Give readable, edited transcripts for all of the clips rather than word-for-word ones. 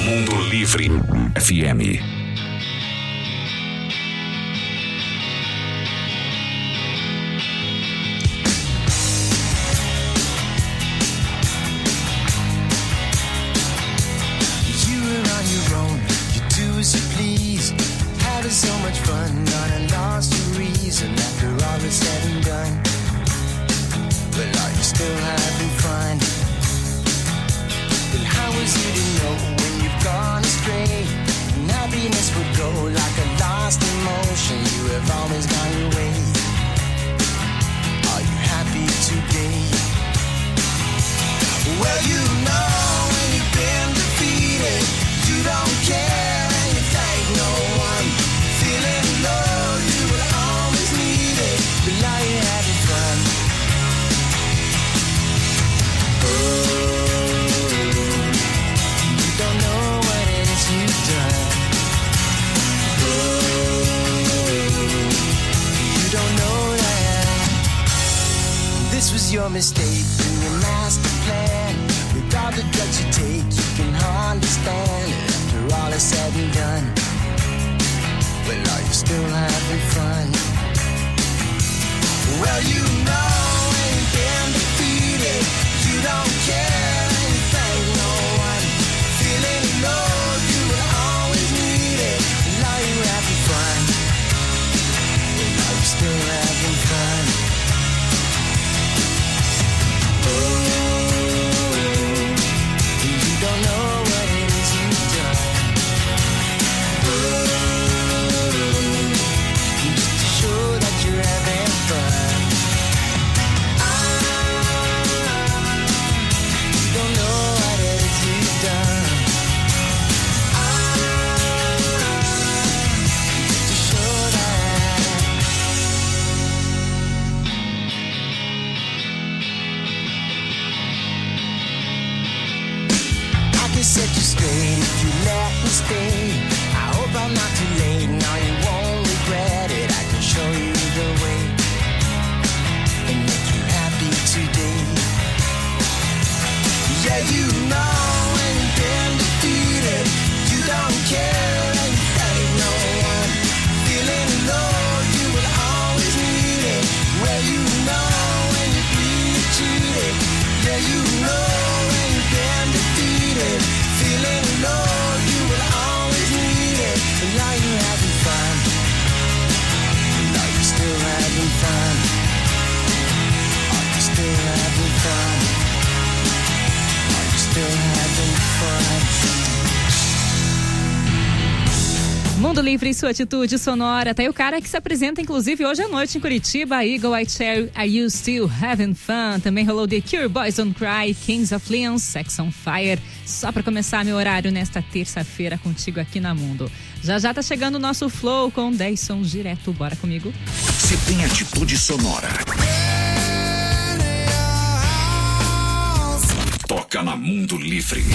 Mundo Livre FM. So much fun, gone and lost your reason after all is said and done. But are you still having fun? But how is it to know when you've gone astray? And happiness would go like a lost emotion. You have always gone your way. Are you happy today? Well, you know when you've been defeated, you don't care and you thank no one. Feeling low, you will always need it, but now you're having fun. Oh, you don't know what it is you've done. Oh, you don't know that this was your mistake in your master plan. With all the drugs you take, you can understand it after all is said and done. Well, are you still having fun? Well, you know when you've been defeated, you don't care and you thank no one. Feeling low, you will always need it. Well, are you having fun? Well, are you still having fun? Oh, you don't know what it is you've done. Oh, set you straight if you let me stay. I hope I'm not too late, now you won't regret it. I can show you the way and make you happy today. Yeah, you know when you've been defeated, you don't care and you thank no one. Feeling low, you will always need it. Well, you know when you've been cheated. Yeah, you know when you've been defeated. Feeling low, you will always need it. And now you're having fun. Now you're still having fun. Are you still having fun? Are you still having fun? Mundo Livre e sua atitude sonora. Tá aí o cara que se apresenta, inclusive, hoje à noite em Curitiba. Eagle Eye Cherry, Are You Still Having Fun? Também rolou The Cure, Boys Don't Cry, Kings of Leon, Sex on Fire. Só pra começar meu horário nesta terça-feira contigo aqui na Mundo. Já já tá chegando o nosso Flow com 10 sons direto. Bora comigo? Se tem atitude sonora, toca na Mundo Livre.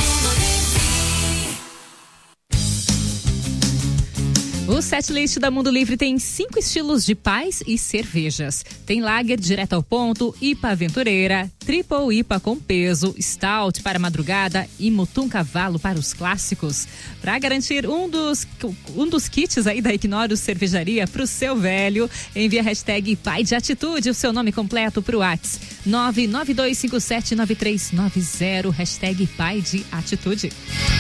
O setlist da Mundo Livre tem 5 estilos de pais e cervejas. Tem Lager direto ao ponto, IPA aventureira, Triple IPA com peso, Stout para madrugada e Mutum Cavalo para os clássicos. Para garantir um dos kits aí da Ignório Cervejaria pro seu velho, envia a hashtag Pai de Atitude, o seu nome completo pro WhatsApp 992579390, hashtag Pai de Atitude.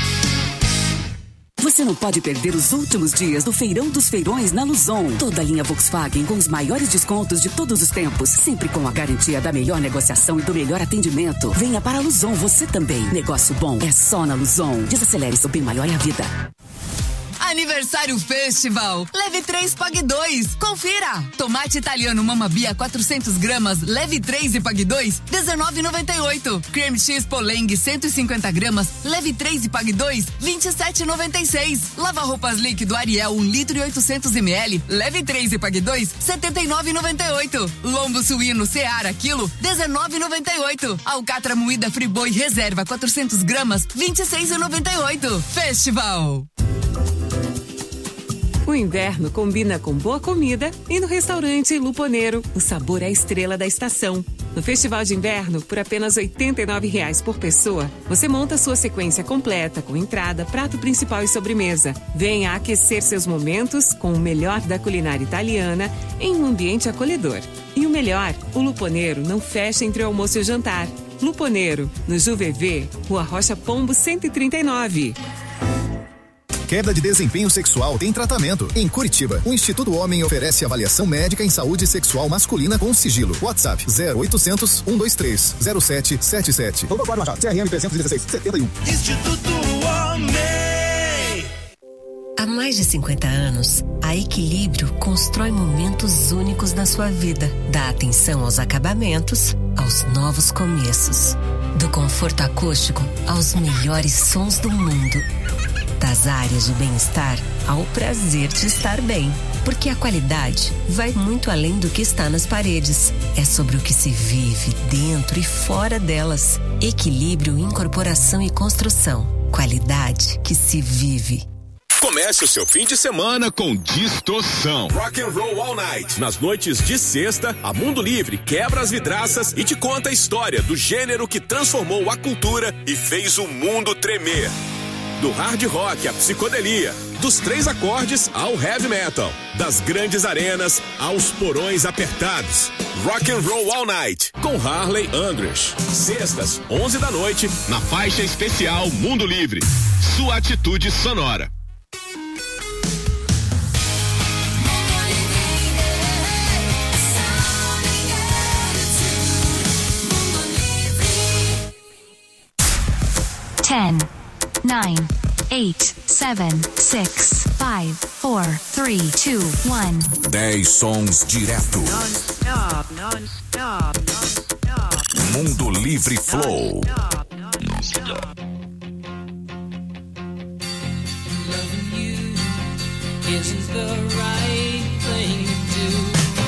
Você não pode perder os últimos dias do Feirão dos Feirões na Luzon. Toda a linha Volkswagen com os maiores descontos de todos os tempos, sempre com a garantia da melhor negociação e do melhor atendimento. Venha para a Luzon você também. Negócio bom é só na Luzon. Desacelere, seu bem maior é a vida. Aniversário Festival. Leve 3, pague 2. Confira. Tomate italiano Mamma Bia 400 gramas. Leve 3 e pague 2. R$19,98. Creme cheese Poleng 150 gramas. Leve 3 e pague 2. R$27,96. Lava roupas líquido Ariel 1 litro e 800 ml. Leve 3 e pague 2. R$79,98. Lombo suíno Seara quilo. R$19,98. Alcatra moída Friboi reserva 400 gramas. R$26,98. Festival. O inverno combina com boa comida e no restaurante Luponeiro, o sabor é a estrela da estação. No Festival de Inverno, por apenas R$ 89,00 por pessoa, você monta sua sequência completa com entrada, prato principal e sobremesa. Venha aquecer seus momentos com o melhor da culinária italiana em um ambiente acolhedor. E o melhor, o Luponeiro não fecha entre o almoço e o jantar. Luponeiro, no JuVV, Rua Rocha Pombo 139. Queda de desempenho sexual tem tratamento. Em Curitiba, o Instituto Homem oferece avaliação médica em saúde sexual masculina com sigilo. WhatsApp 0800 123 0777. Guarda Machado, CRM 316 71. Instituto Homem. Há mais de 50 anos, a Equilíbrio constrói momentos únicos na sua vida. Dá atenção aos acabamentos, aos novos começos. Do conforto acústico aos melhores sons do mundo. Das áreas de bem-estar ao prazer de estar bem. Porque a qualidade vai muito além do que está nas paredes. É sobre o que se vive dentro e fora delas. Equilíbrio, incorporação e construção. Qualidade que se vive. Comece o seu fim de semana com Distorção. Rock and Roll All Night. Nas noites de sexta, a Mundo Livre quebra as vidraças e te conta a história do gênero que transformou a cultura e fez o mundo tremer. Do hard rock à psicodelia, dos 3 acordes ao heavy metal, das grandes arenas aos porões apertados. Rock and Roll All Night, com Harley Andress. Sextas, 11 da noite, na faixa especial Mundo Livre. Sua atitude sonora. Ten, 9, 8, 7, 6, 5, 4, 3, 2, 1. 10 sons direto. Non-stop, non-stop, non-stop. Mundo Livre Flow. Non-stop. Loving you isn't the right thing to do.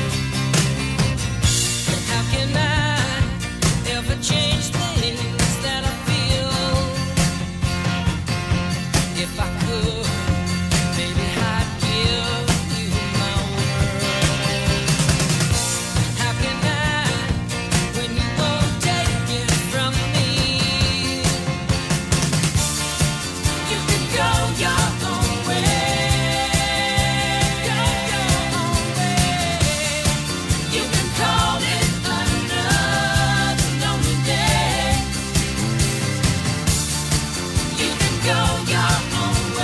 How can I ever change things that I feel? If I could, maybe I'd give you my world. How can I, when you won't take it from me? You can go your own way, go your own way. You can call it another lonely day. You can go your own way.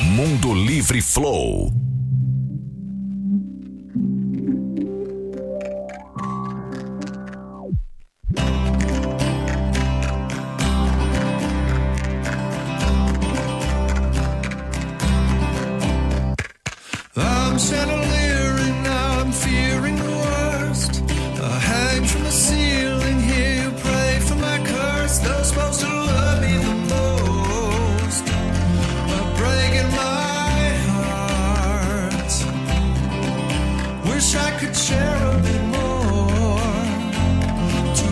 Mundo Livre Flow. I'm chandelier and now I'm fearing the worst. I hang from the ceiling here, you pray for my curse. Those supposed to love me the most are breaking my heart. Wish I could share a bit more to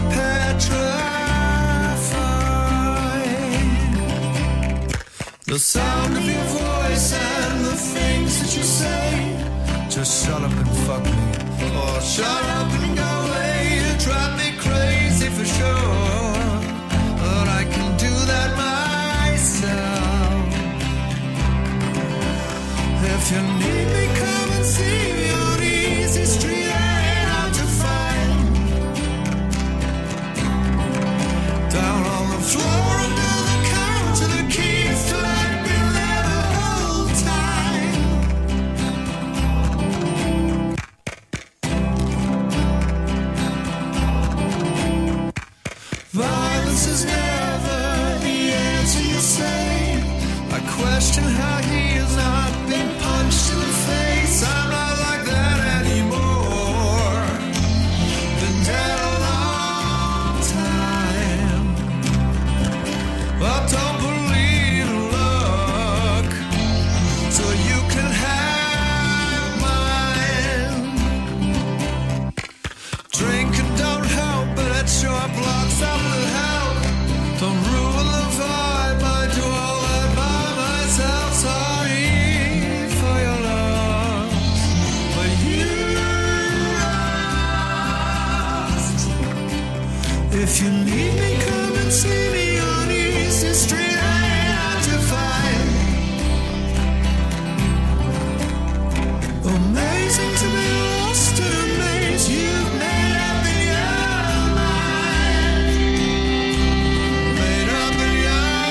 petrify the sound of your voice and the things that you say. Just shut up and fuck me, or shut up and go away. You drive me crazy for sure, but I can do that myself. If you need me, come and see me on Easy Street. I ain't hard to find. Down on the floor under the counter, the keys to let me live the whole time. Violence is never the answer, you say. I question how he has not been punched in the face. I'm not like that anymore. Been dead a long time. But don't believe luck, so you can have mine. Drinking don't help, but it sure blocks up the help. Don't ruin the vibe, I do all that by myself. Sorry for your loss, but you lost. If you need me, come and see me on Easy Street. I ain't hard to find. Amazing to be lost in a maze you've made up in your mind. Made up in your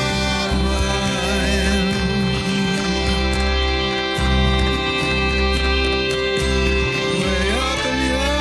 mind. Way up in your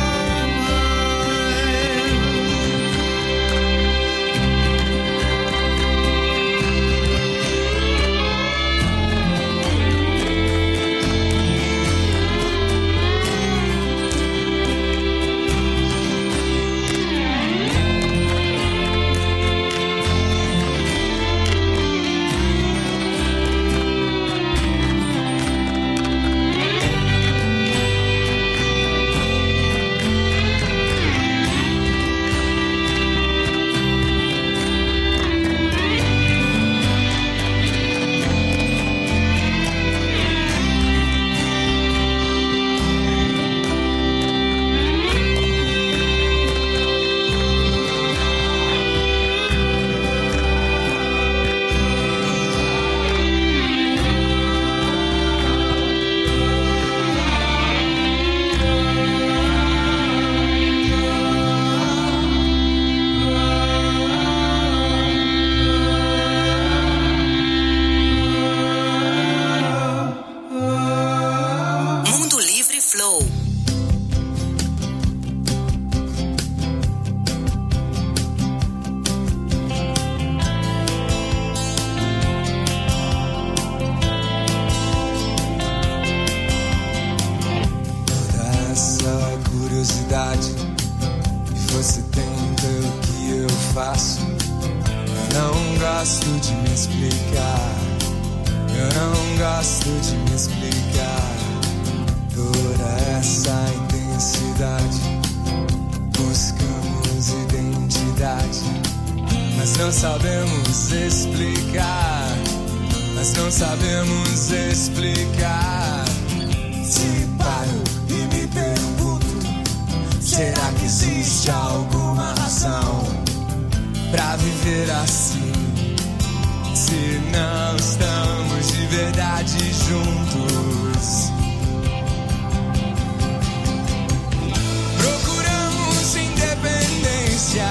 Mundo Livre Flow. Toda essa curiosidade que você tem pelo que eu faço, não gosto de me explicar. Eu não gosto de me explicar. Toda essa intensidade, buscamos identidade, mas não sabemos explicar. Mas não sabemos explicar. Se paro e me pergunto, será que existe alguma razão pra viver assim? Se não estamos de verdade juntos, procuramos independência,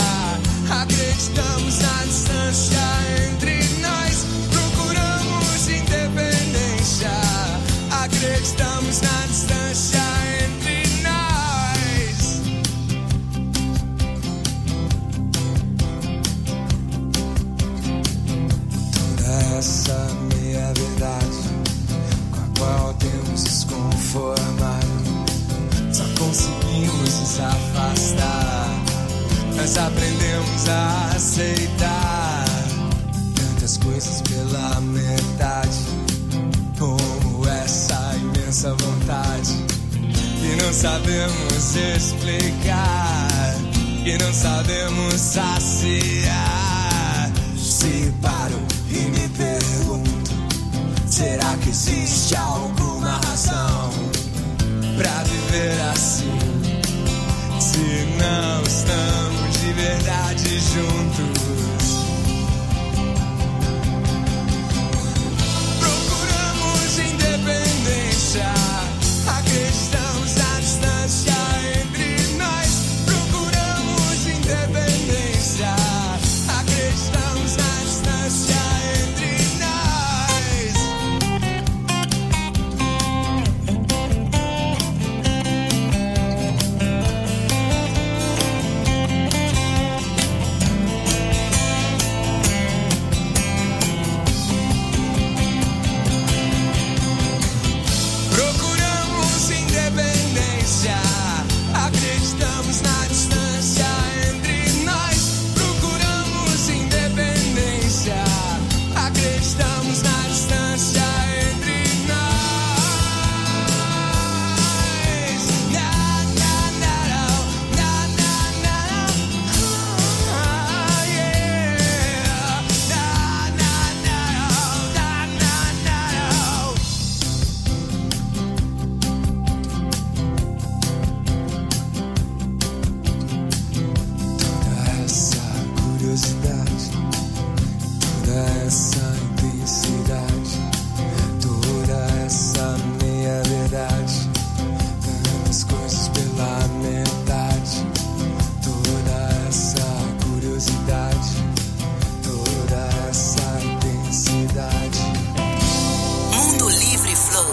acreditamos na distância entre nós. Procuramos independência. nossa vontade, que não sabemos explicar, que não sabemos saciar. Se paro e me pergunto, será que existe alguma razão pra viver assim? Se não estamos de verdade juntos, procuramos independência, acreditamos na distância entre nós. Procuramos independência, acreditamos na distância entre procuramos independência, acreditamos na distância entre nós. Procuramos independência, acreditamos na distância entre nós. Na, na, na, na, na, na, yeah. Na, na, na, na, na, na. Toda essa curiosidade, toda essa intensidade, toda essa meia-verdade, dando as coisas pela metade. Toda essa curiosidade, toda essa intensidade. Mundo Livre Flow.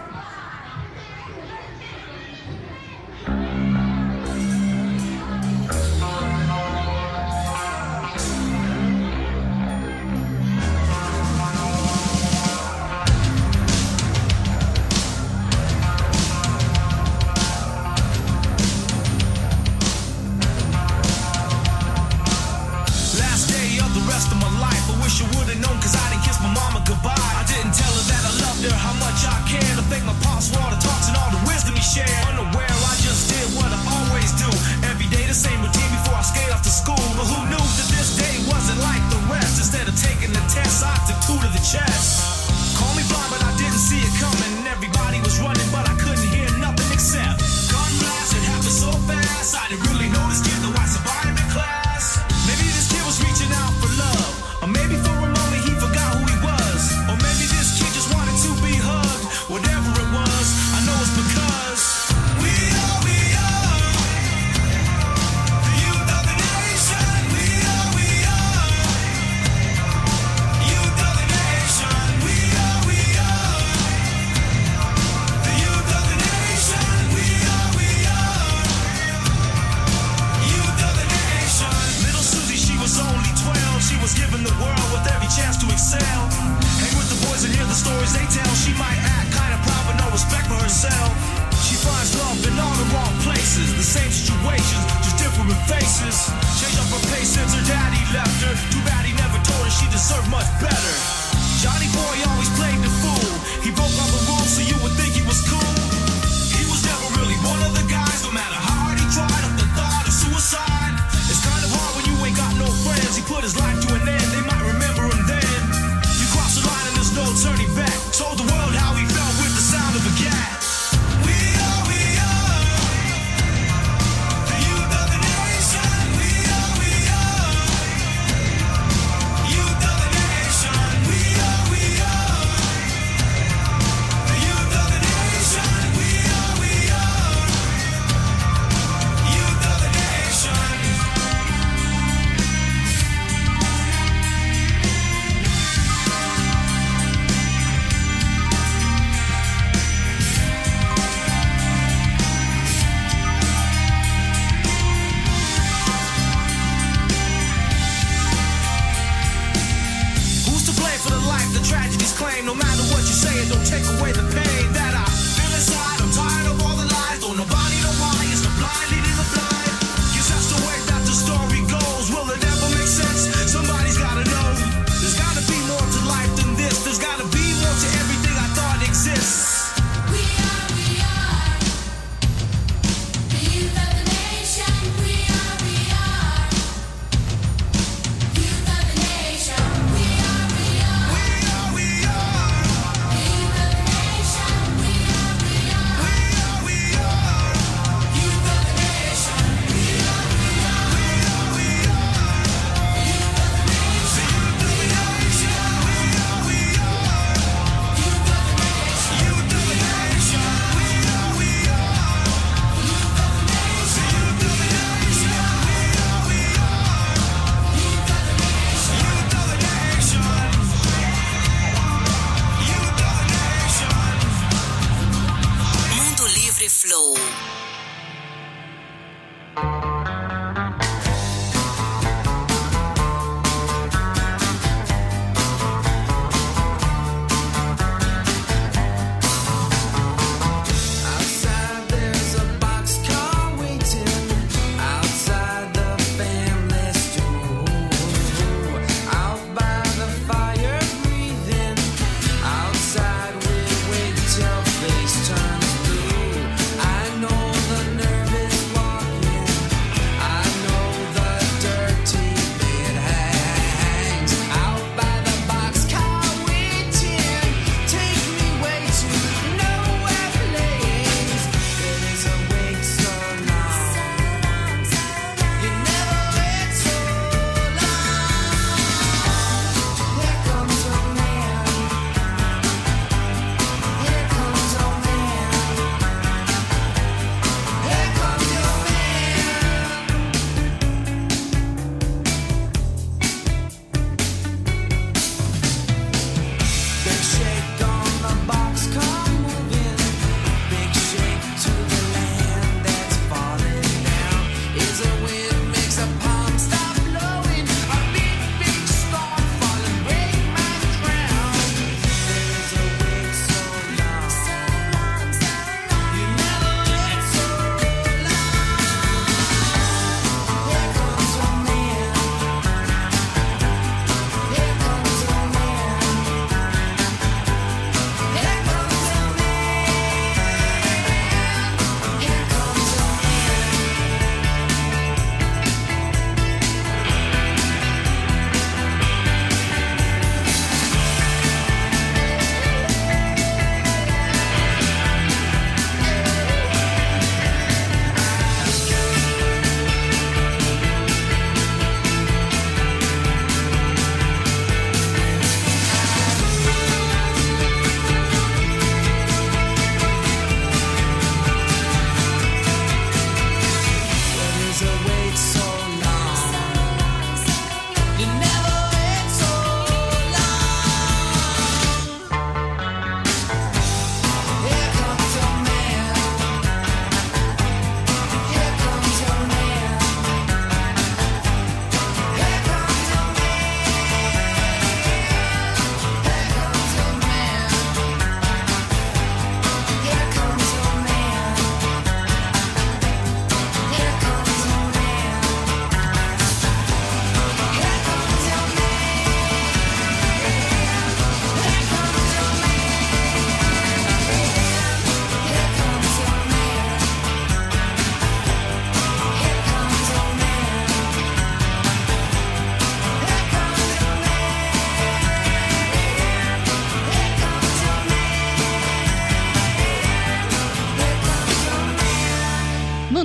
Last day of the rest of my life, I wish I would've known, cause I didn't kiss my mama goodbye. I didn't tell her that I loved her, how much I cared. I thank my pops for all the talks and all the wisdom he shared. Unaware, I just did what I always do. Every day the same routine before I skate off to school. But who knew that this day wasn't like the rest? Instead of taking the test, I took 2 to the chest. Call me blind, but I didn't see it coming. Everybody was running, but I couldn't hear nothing except gun blast. It happened so fast, I didn't really know this kid, though I survived in class. Maybe this kid was reaching out for love, or maybe for a moment he forgot who he was, or maybe this kid just wanted to be hugged. Whatever it was, I know it's because we are the youth of the nation. We are youth of the nation. We are the youth of the nation. We are youth of the nation. Little Susie, she was only 12. She was given the world with every chance to excel. Hang with the boys and hear the stories they tell. She might act kind of proud, but no respect for herself. She finds love in all the wrong places. The same situations, just different faces. Changed up her pace since her daddy left her. Too bad he never told her she deserved much better. Johnny boy always played the fool. He broke all the rules so you would think he was cool. He was never really one of the guys. No matter how hard he tried, up the thought of suicide. It's kind of hard when you ain't got no friends. He put his life to an end, they might remember him then. You cross the line and there's no turning back. Told the world how he felt with the sound of a cat. We are the youth of the nation. We are youth of the nation. We are the youth of the nation. We are youth of the nation. Who's to blame for the life the tragedies claim? No matter what you say, it don't take away the pain that I feel inside. I'm tired of all the lies. Don't nobody know why. It's the blind leading the blind. Guess that's the way that the story goes. Will it ever make sense? Somebody's gotta know. There's gotta be more to life than this. There's gotta be more to everything I thought exists. We are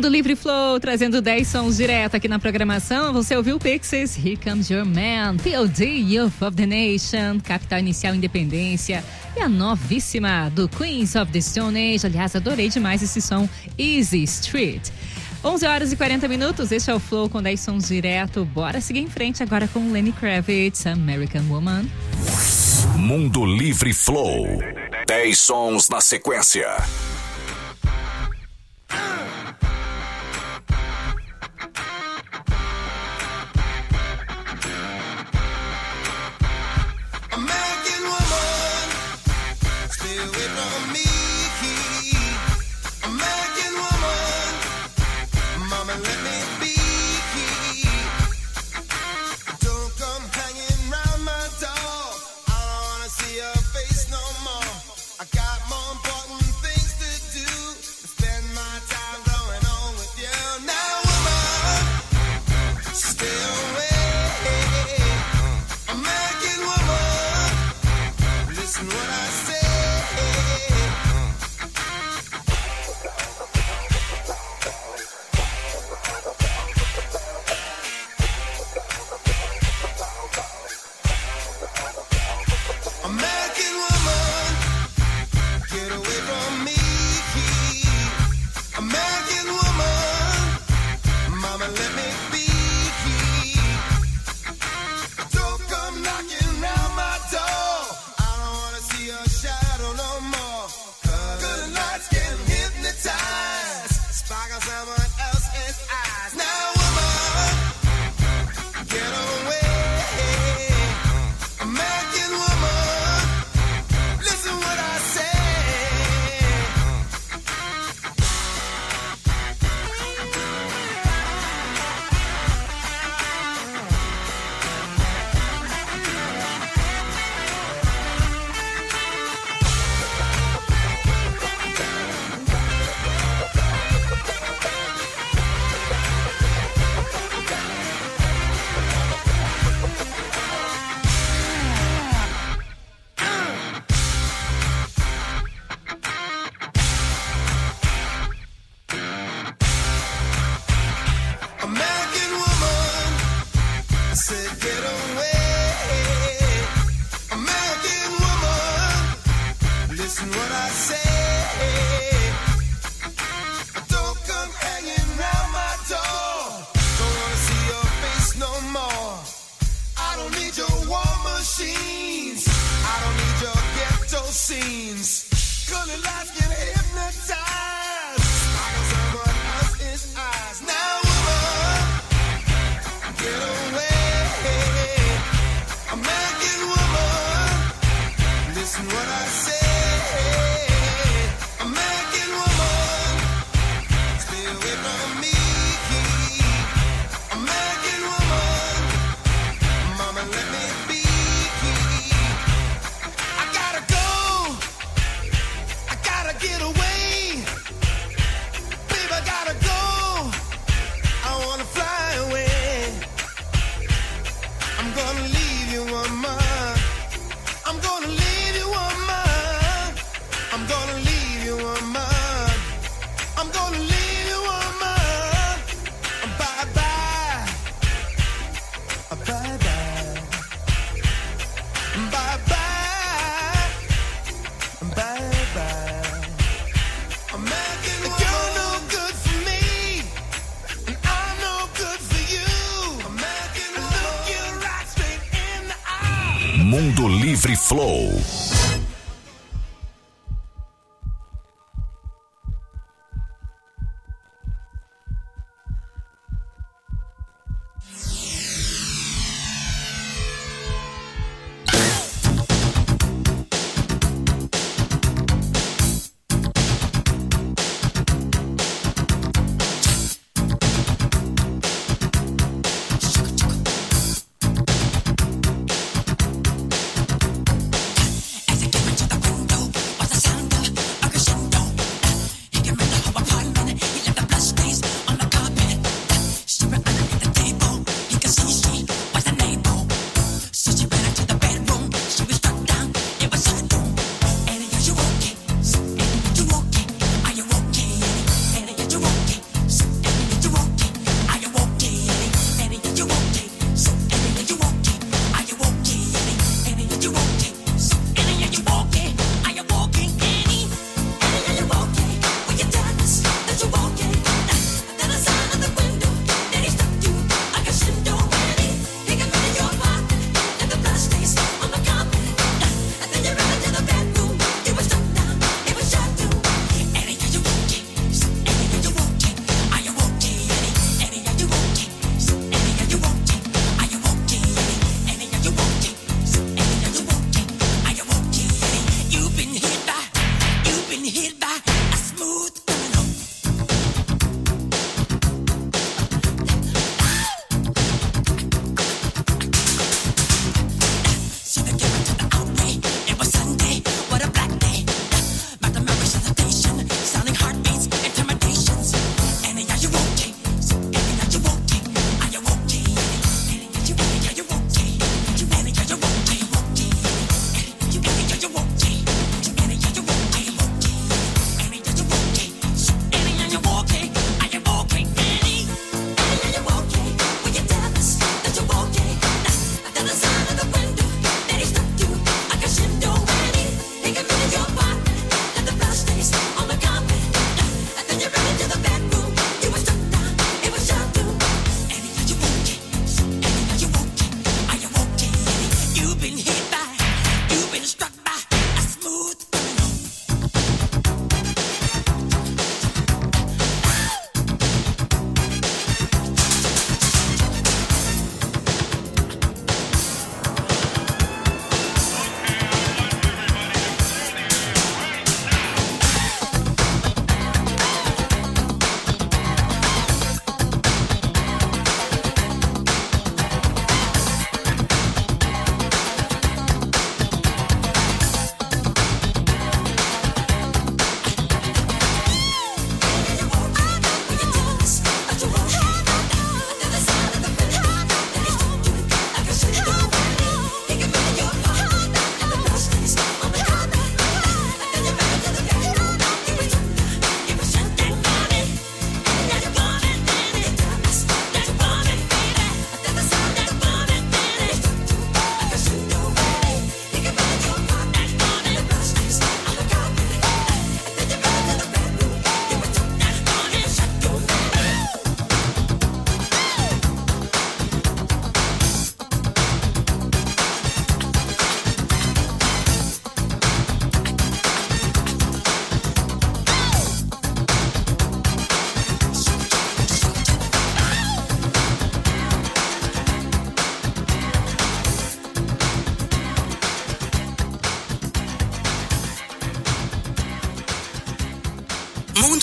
Mundo Livre Flow, trazendo 10 sons direto aqui na programação. Você ouviu Pixies, Here Comes Your Man, POD, Youth of the Nation, Capital Inicial Independência e a novíssima do Queens of the Stone Age. Aliás, adorei demais esse som, Easy Street. 11 horas e 40 minutos, este é o Flow com 10 sons direto. Bora seguir em frente agora com Lenny Kravitz, American Woman. Mundo Livre Flow. 10 sons na sequência. American woman, stay away from me. American woman, mama, let me be. Don't come hanging round my door. I don't wanna see your face no more. I got more important things to do than spend my time going on with you. Now, woman, stay away. American woman, listen what I say. American woman, get away from me. American woman, mama, let me be. Don't come knocking round my door. I don't wanna see your shadow no more. Good nights can hypnotize, sparkle someone else's eyes. Now, woman, get away. American woman, listen what I say. American woman, I said get away. American woman, listen what I say. Don't come hanging round my door. Don't wanna see your face no more. I don't need your war machines. I don't need your ghetto scenes. Colored lights can hypnotize. Sparkle someone else's eyes. Now, woman, get away. American woman, listen what I say. American woman, stay away from me. American woman, mama, let me be. I gotta go. I gotta get away. Babe, I gotta go. I wanna fly away. I'm gonna leave you, woman. I'm gonna leave you, woman. I'm gonna leave you, woman. I'm gonna leave you, woman. Bye bye. Bye bye. Bye bye. Bye bye. American woman, you're no good for me, and I'm no good for you. American woman, look you right straight in the eye. Mundo Livre Flow. As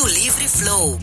Livre Flow.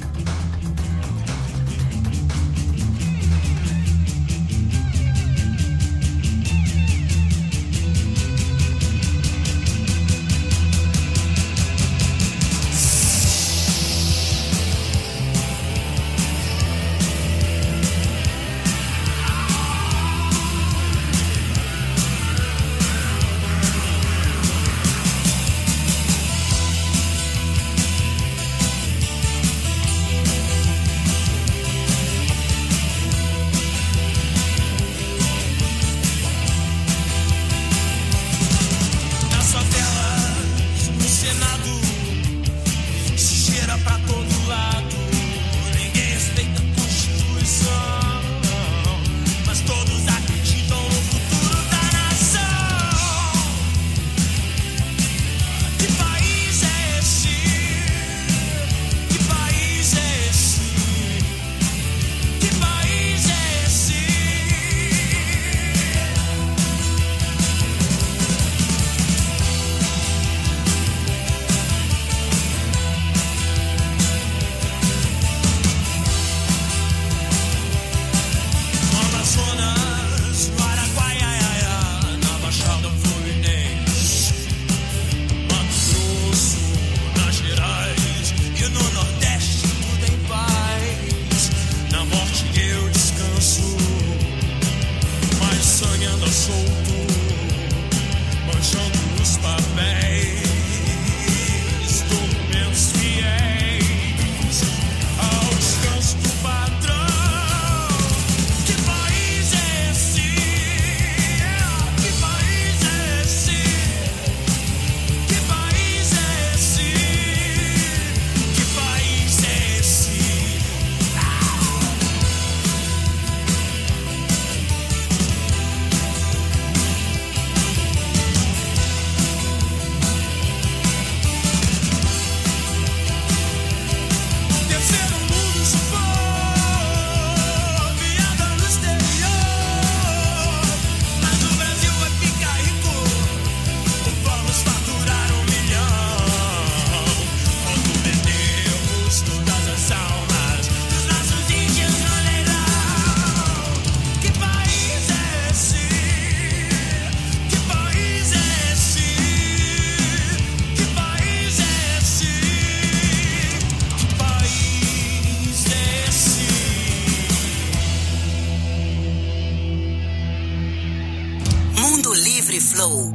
Flow.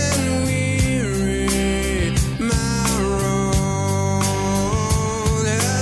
Yeah.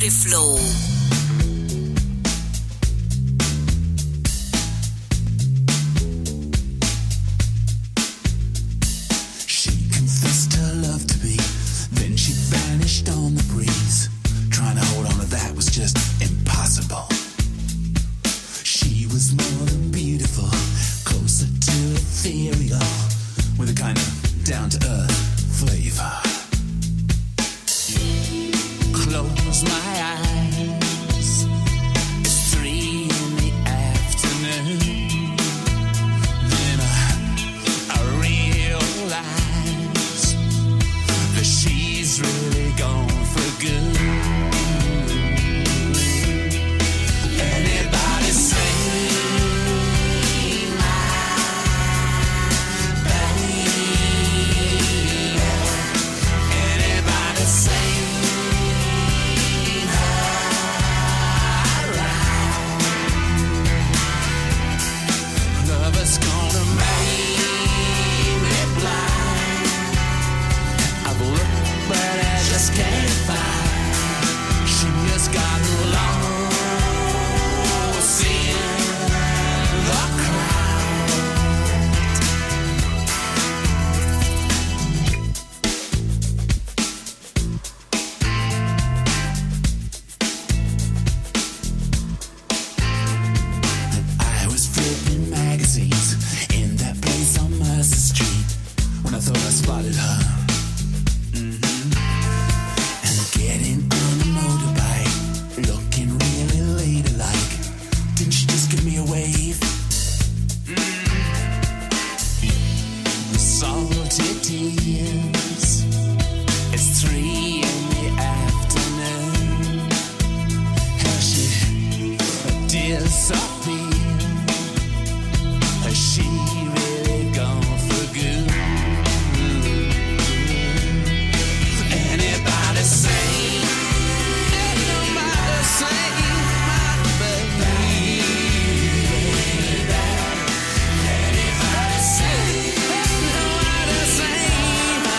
Livre Flow. She confessed her love to me, then she vanished on the breeze. Trying to hold on to that was just impossible. She was more than beautiful, closer to ethereal, with a kind of down-to-earth flavor. Close my eyes, it's 3 in the afternoon. Then I realize that she's really gone for good. Anybody sing my baby? Anybody sing her right? Love is gonna make me blind. I've looked but I just can't find. She has gotten lost in the crowd. I was flipping magazines in that place on Mercer Street when I thought I spotted her. And getting on a motorbike, looking really ladylike. Didn't she just give me a wave? Salty tears. It's 3 in the afternoon. How she disappeared. Has she really gone for good? Anybody sing? Anybody sing my baby? Anybody sing? Anybody sing my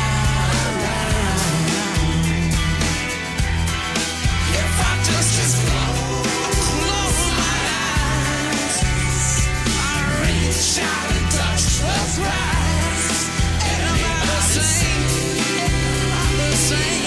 if I just close my eyes, I reach out and touch the prize. Anybody sing? Anybody sing?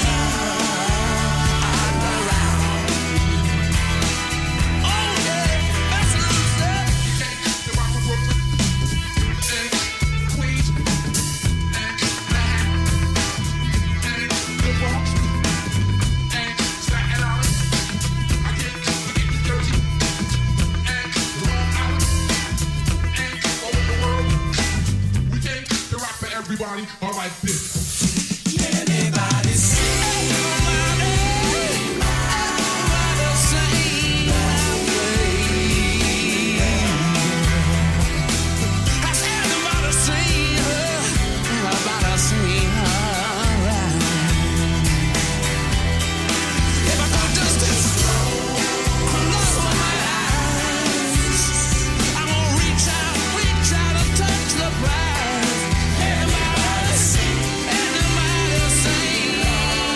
Everybody, all like this. Anybody sing? Anybody sing my baby? Has anybody seen her? Anybody seen her right? If I could just close my eyes, I'm gonna reach out and touch the prize. Anybody sing? Anybody sing her?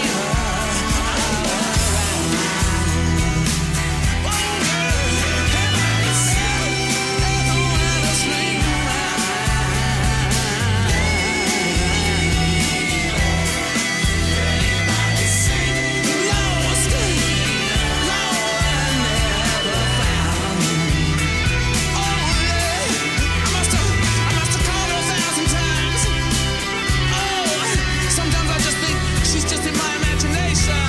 Oh, girl, anybody sing? Anybody sing Anybody sing? Lost, never found. I must have called her 1,000 times. Oh, sometimes I just think she's just in my imagination.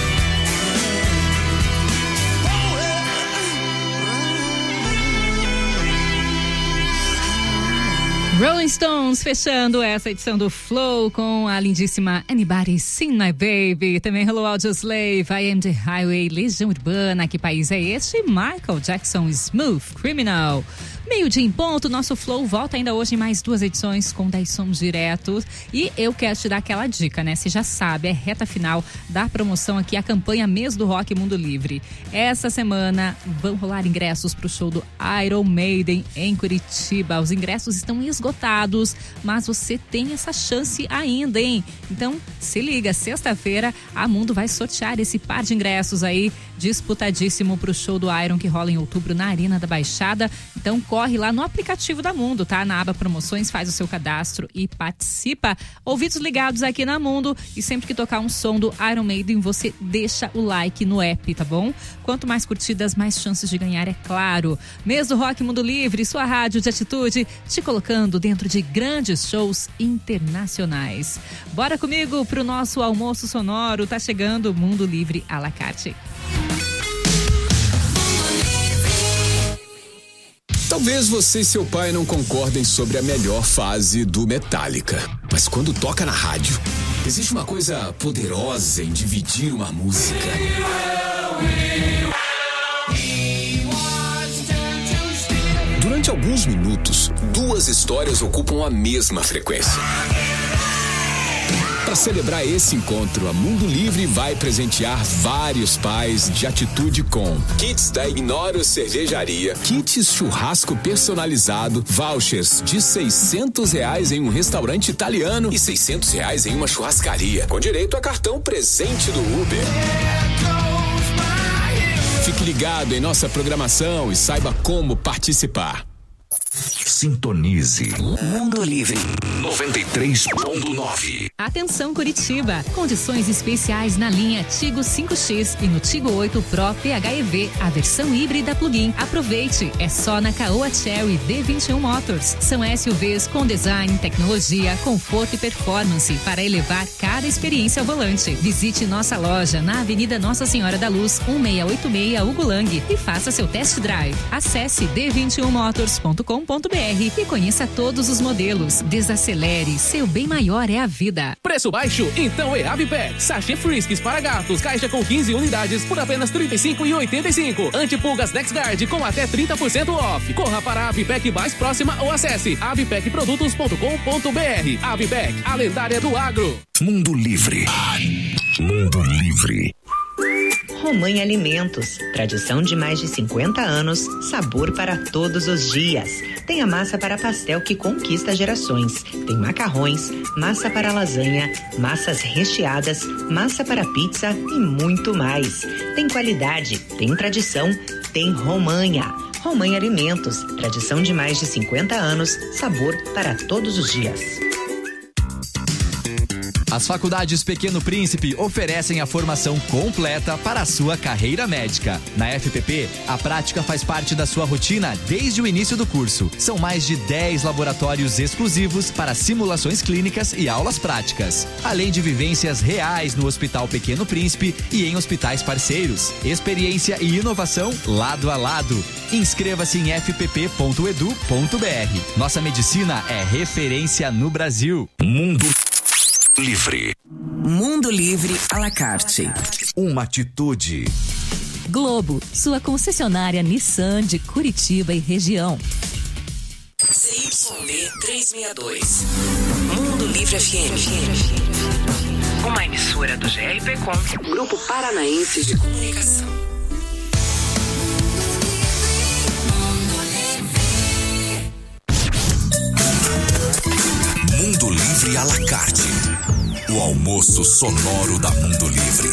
Rolling Stones fechando essa edição do Flow com a lindíssima Anybody Seen My Baby. Também rolou Audioslave, I Am The Highway, Legião Urbana, Que País É Este? Michael Jackson, Smooth Criminal. Meio-dia em ponto, nosso Flow volta ainda hoje em mais 2 edições com 10 sons diretos. E eu quero te dar aquela dica, né? Você já sabe, é reta final da promoção aqui, a campanha Mês do Rock Mundo Livre. Essa semana vão rolar ingressos pro show do Iron Maiden em Curitiba. Os ingressos estão esgotados, mas você tem essa chance ainda, hein? Então, se liga, sexta-feira a Mundo vai sortear esse par de ingressos aí, disputadíssimo pro show do Iron que rola em outubro na Arena da Baixada. Então, corre lá no aplicativo da Mundo, tá? Na aba promoções, faz o seu cadastro e participa. Ouvidos ligados aqui na Mundo, e sempre que tocar um som do Iron Maiden, você deixa o like no app, tá bom? Quanto mais curtidas, mais chances de ganhar, é claro. Mês do Rock Mundo Livre, sua rádio de atitude, te colocando dentro de grandes shows internacionais. Bora comigo pro nosso almoço sonoro, tá chegando Mundo Livre à la carte. Talvez você e seu pai não concordem sobre a melhor fase do Metallica, mas quando toca na rádio, existe uma coisa poderosa em dividir uma música. Durante alguns minutos, 2 histórias ocupam a mesma frequência. Para celebrar esse encontro, a Mundo Livre vai presentear vários pais de atitude com kits da Ignoro Cervejaria, kits churrasco personalizado, vouchers de R$600 em um restaurante italiano e R$600 em uma churrascaria, com direito a cartão presente do Uber. Fique ligado em nossa programação e saiba como participar. Sintonize Mundo Livre 93.9. Atenção Curitiba, condições especiais na linha Tigo 5X e no Tigo 8 Pro PHEV, a versão híbrida plug-in. Aproveite, é só na Caoa Chery D21 Motors. São SUVs com design, tecnologia, conforto e performance para elevar cada experiência ao volante. Visite nossa loja na Avenida Nossa Senhora da Luz, 1686 Hugo Lang e faça seu test drive. Acesse d21motors.com.br e conheça todos os modelos. Desacelere, seu bem maior é a vida. Preço baixo? Então é Avipec. Sachê Friskies para gatos, caixa com 15 unidades por apenas R$ 35,85. Antipulgas NexGuard com até 30% off. Corra para a Avipec mais próxima ou acesse avipecprodutos.com.br. Avipec, a lendária do agro. Mundo Livre. Mundo Livre. Romanha Alimentos, tradição de mais de 50 anos, sabor para todos os dias. Tem a massa para pastel que conquista gerações. Tem macarrões, massa para lasanha, massas recheadas, massa para pizza e muito mais. Tem qualidade, tem tradição, tem Romanha. Romanha Alimentos, tradição de mais de 50 anos, sabor para todos os dias. As faculdades Pequeno Príncipe oferecem a formação completa para a sua carreira médica. Na FPP, a prática faz parte da sua rotina desde o início do curso. São mais de 10 laboratórios exclusivos para simulações clínicas e aulas práticas, além de vivências reais no Hospital Pequeno Príncipe e em hospitais parceiros. Experiência e inovação lado a lado. Inscreva-se em fpp.edu.br. Nossa medicina é referência no Brasil. Mundo Livre. Mundo Livre à la carte. Uma atitude. Globo, sua concessionária Nissan de Curitiba e região. CYB 362. Mundo Livre FM. Uma emissora do GRPcom, Grupo Paranaense de Comunicação. Mundo Livre à la carte. O almoço sonoro da Mundo Livre.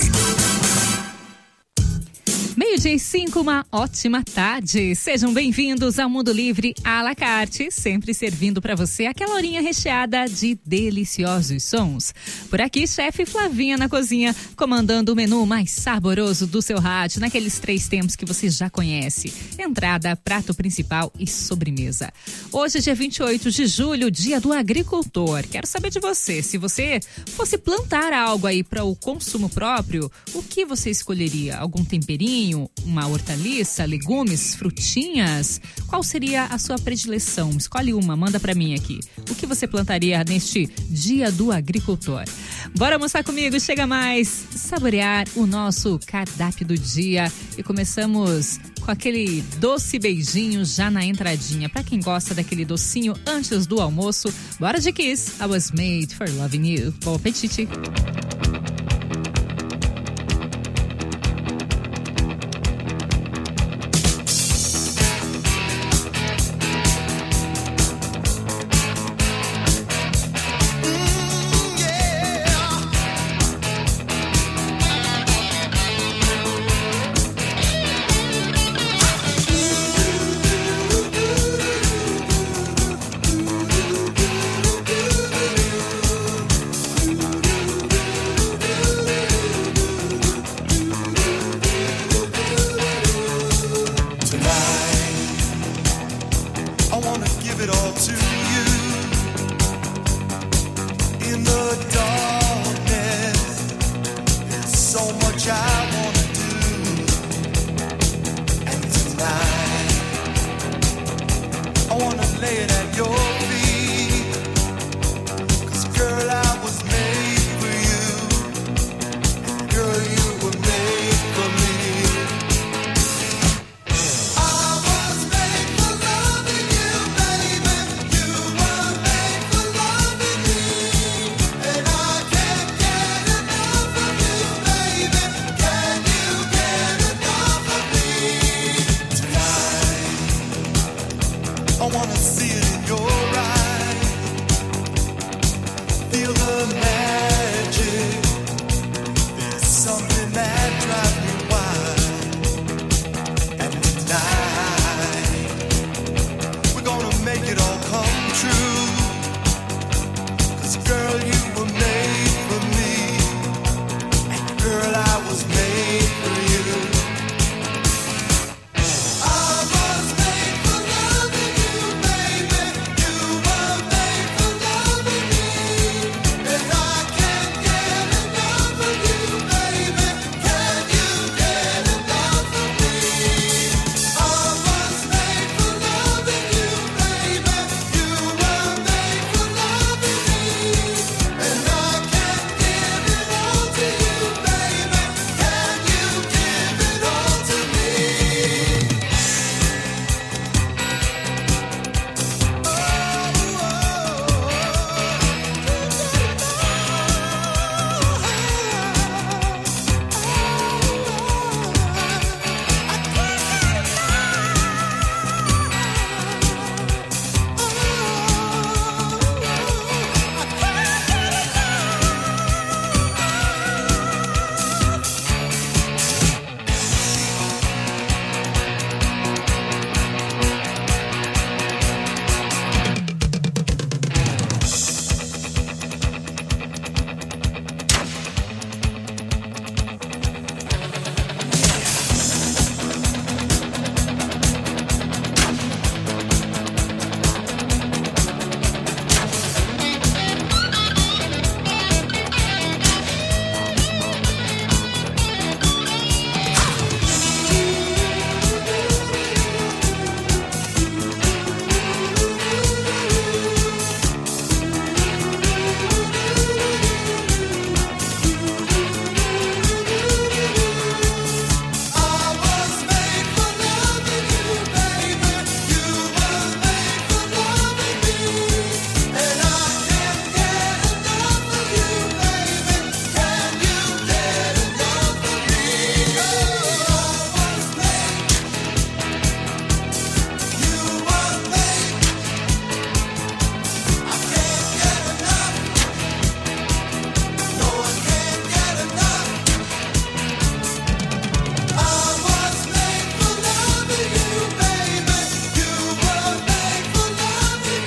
12:05, uma ótima tarde. Sejam bem-vindos ao Mundo Livre à la carte, sempre servindo para você aquela horinha recheada de deliciosos sons. Por aqui, chefe Flavinha na cozinha, comandando o menu mais saboroso do seu rádio, naqueles 3 tempos que você já conhece: entrada, prato principal e sobremesa. Hoje, dia 28 de julho, dia do agricultor. Quero saber de você, se você fosse plantar algo aí para o consumo próprio, o que você escolheria? Algum temperinho? Uma hortaliça, legumes, frutinhas? Qual seria a sua predileção? Escolhe uma, manda pra mim aqui. O que você plantaria neste Dia do Agricultor? Bora almoçar comigo, chega mais, saborear o nosso cardápio do dia. E começamos com aquele doce beijinho já na entradinha. Pra quem gosta daquele docinho antes do almoço, bora de Kiss. I was made for loving you. Bom apetite.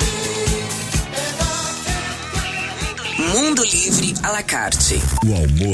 Mundo Livre à la carte. O almoço